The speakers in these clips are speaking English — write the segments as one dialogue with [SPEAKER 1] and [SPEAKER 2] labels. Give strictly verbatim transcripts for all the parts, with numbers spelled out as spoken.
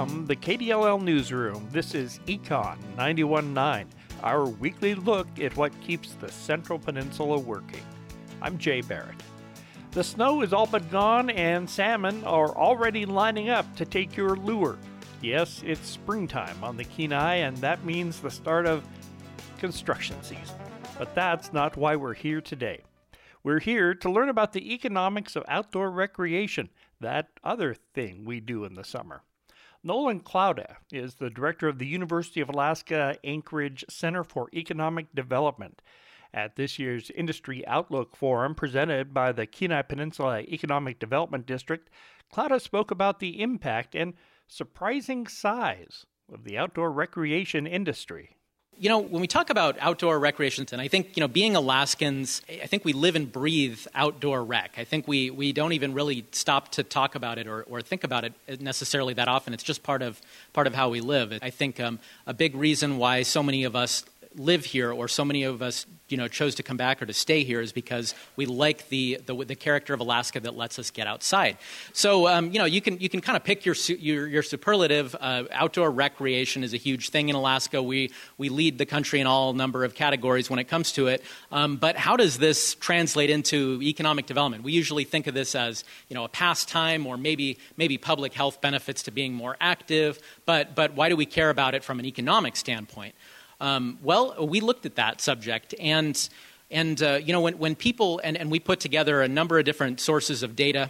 [SPEAKER 1] From the K D L L Newsroom, this is Econ ninety-one point nine, our weekly look at what keeps the Central Peninsula working. I'm Jay Barrett. The snow is all but gone, and salmon are already lining up to take your lure. Yes, it's springtime on the Kenai, and that means the start of construction season. But that's not why we're here today. We're here to learn about the economics of outdoor recreation, that other thing we do in the summer. Nolan Klauda is the director of the University of Alaska Anchorage Center for Economic Development. At this year's Industry Outlook Forum presented by the Kenai Peninsula Economic Development District, Klauda spoke about the impact and surprising size of the outdoor recreation industry.
[SPEAKER 2] You know, when we talk about outdoor recreation, and I think, you know, being Alaskans, I think we live and breathe outdoor rec. I think we, we don't even really stop to talk about it or, or think about it necessarily that often. It's just part of part of how we live. I think um, a big reason why so many of us live here, or so many of us, you know, chose to come back or to stay here, is because we like the the, the character of Alaska that lets us get outside. So, um, you know, you can you can kind of pick your your, your superlative. Uh, outdoor recreation is a huge thing in Alaska. We we lead the country in all number of categories when it comes to it. Um, but how does this translate into economic development? We usually think of this as, you know, a pastime, or maybe maybe public health benefits to being more active. But but why do we care about it from an economic standpoint? Um, well, we looked at that subject, and and uh, you know, when when people and, and we put together a number of different sources of data,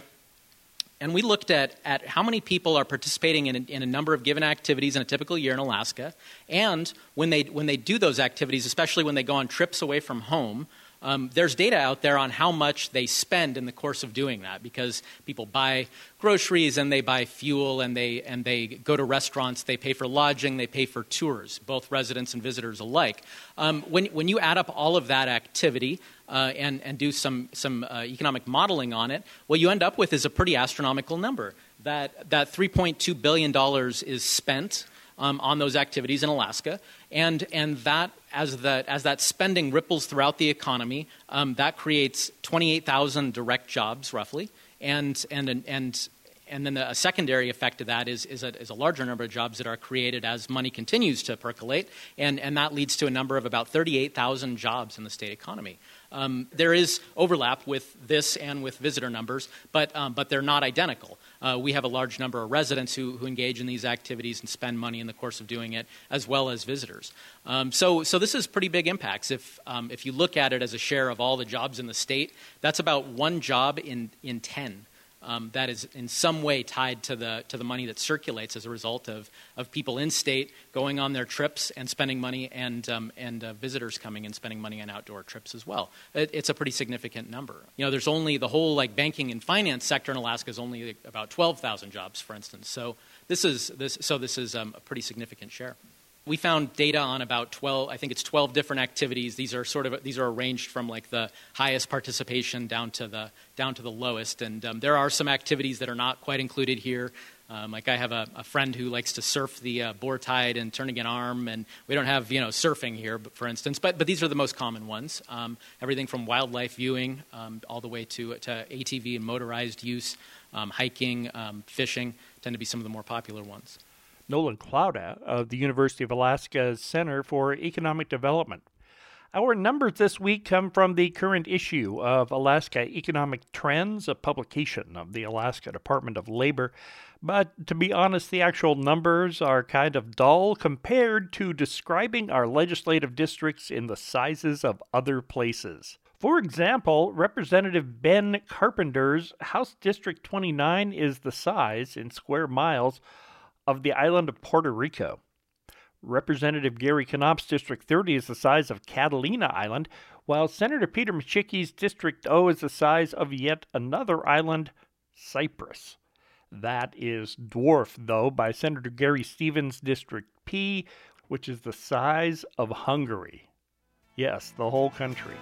[SPEAKER 2] and we looked at at how many people are participating in a, in a number of given activities in a typical year in Alaska, and when they when they do those activities, especially when they go on trips away from home. Um, there's data out there on how much they spend in the course of doing that, because people buy groceries and they buy fuel and they and they go to restaurants, they pay for lodging, they pay for tours, both residents and visitors alike. Um, when when you add up all of that activity uh, and and do some some uh, economic modeling on it, what you end up with is a pretty astronomical number. That that three point two billion dollars is spent Um, on those activities in Alaska, and and that as that as that spending ripples throughout the economy, um, that creates twenty-eight thousand direct jobs roughly, and and and and then a secondary effect of that is is a, is a larger number of jobs that are created as money continues to percolate, and and that leads to a number of about thirty-eight thousand jobs in the state economy. Um, there is overlap with this and with visitor numbers, but um, but they're not identical. Uh, we have a large number of residents who, who engage in these activities and spend money in the course of doing it, as well as visitors. Um, so, so this is pretty big impacts. If um, if you look at it as a share of all the jobs in the state, that's about one job in in ten. Um, that is in some way tied to the to the money that circulates as a result of, of people in state going on their trips and spending money, and um, and uh, visitors coming and spending money on outdoor trips as well. It, it's a pretty significant number. You know, there's only the whole like banking and finance sector in Alaska is only like, about twelve thousand jobs, for instance. So this is this so this is um, a pretty significant share. We found data on about twelve, I think it's twelve different activities. These are sort of these are arranged from like the highest participation down to the down to the lowest. And um, there are some activities that are not quite included here. Um, like I have a, a friend who likes to surf the uh, boar tide and turning an arm, and we don't have, you know, surfing here, but, for instance. But but these are the most common ones. Um, everything from wildlife viewing um, all the way to to A T V and motorized use, um, hiking, um, fishing tend to be some of the more popular ones.
[SPEAKER 1] Nolan Klauda of the University of Alaska's Center for Economic Development. Our numbers this week come from the current issue of Alaska Economic Trends, a publication of the Alaska Department of Labor. But to be honest, the actual numbers are kind of dull compared to describing our legislative districts in the sizes of other places. For example, Representative Ben Carpenter's House District twenty-nine is the size, in square miles, of the island of Puerto Rico. Representative Gary Knopp's District thirty is the size of Catalina Island, while Senator Peter Micciche's District O is the size of yet another island, Cyprus. That is dwarfed, though, by Senator Gary Stevens' District P, which is the size of Hungary. Yes, the whole country.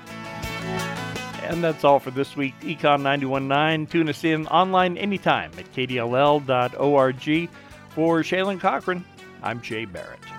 [SPEAKER 1] And that's all for this week, Econ ninety-one point nine. Tune us in online anytime at k d l l dot org. For Shaylin Cochran, I'm Jay Barrett.